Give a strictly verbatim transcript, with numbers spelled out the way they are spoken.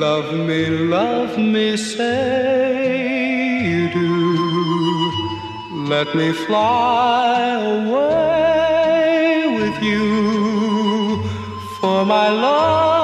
Love me, love me, say you do. Let me fly away with you, for my love